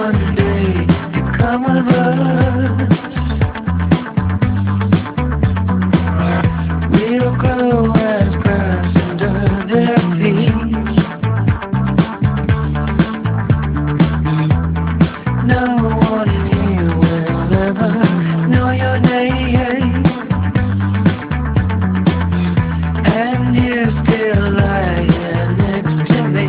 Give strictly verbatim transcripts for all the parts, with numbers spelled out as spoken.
one day you come with us. We'll grow as grass under their feet. No one here will ever know your name, and you're still lying next to me.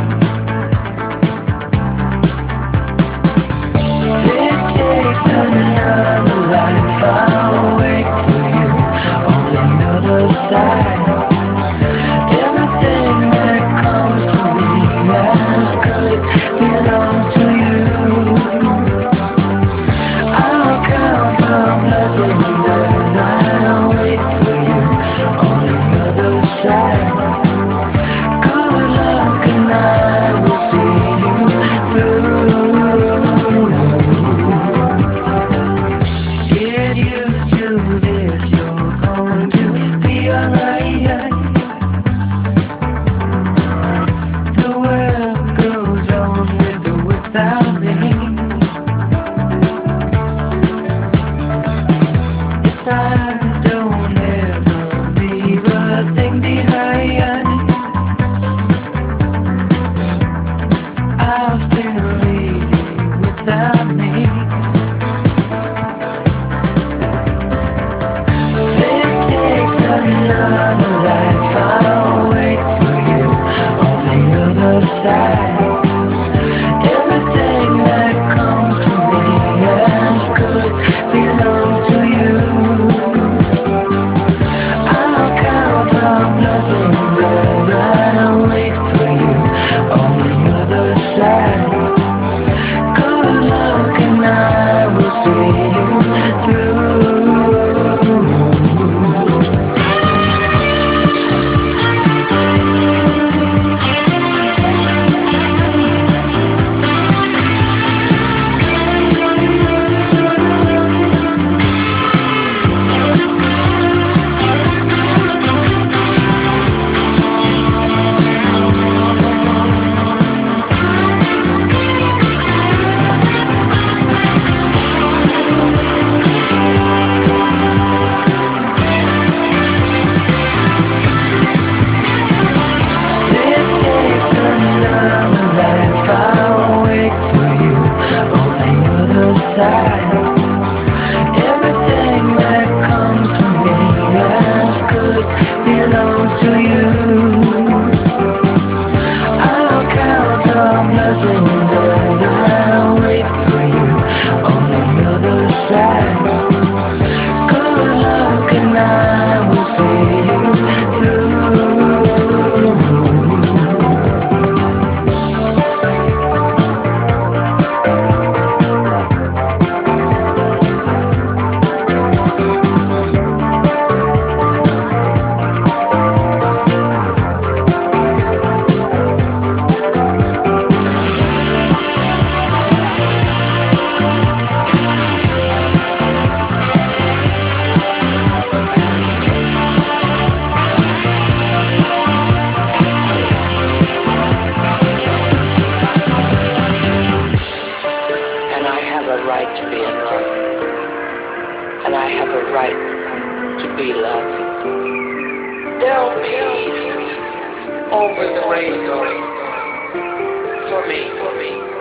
It takes another life, I'll wait for you on the other side. Everything that comes to me as good belongs to you. I'll count the blessings as I wait for you on the other side. Good luck and I will see you through. Get used to this, you're going to be alright. The world goes on with or without me. If I don't ever leave a thing behind, I'll still leave you without me. It takes another life, I'll wait for you on the other side. Everything that comes to me as good belongs to you. I'll count the blessings as I wait for you on the other side. Good luck and I will see you through. It takes another life, I'll wait for you on the other side. Everything that comes to me as good belongs to you. I'll count the blessings as I wait for you on the other side. Good luck and I will see you through. And I have a right to be in love, and I have a right to be loved. There'll be peace over the rainbow for me, for me.